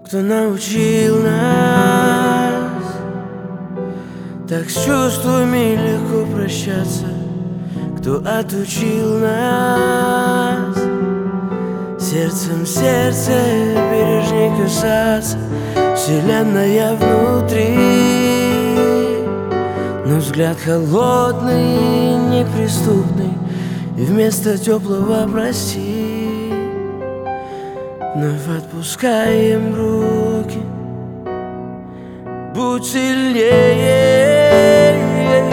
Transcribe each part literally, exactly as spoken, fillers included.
Кто научил нас так с чувствами легко прощаться? Кто отучил нас сердцем сердце бережней касаться? Вселенная внутри, но взгляд холодный, неприступный, и вместо теплого прости вновь отпускаем руки. Будь сильнее,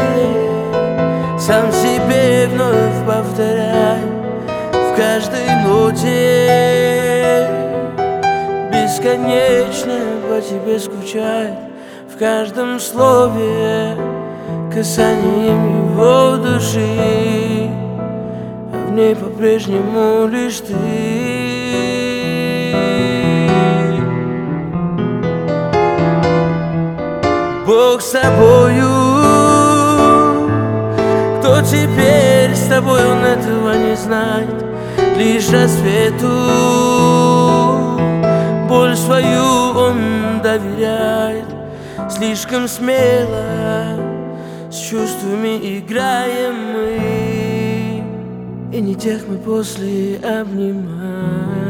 сам себе вновь повторяй в каждой ноте. Бесконечно по тебе скучает в каждом слове, касанием его души, а в ней по-прежнему лишь ты. Бог с тобою, кто теперь с тобой, он этого не знает. Лишь рассвету боль свою он доверяет. Слишком смело с чувствами играем мы, и не тех мы после обнимаем.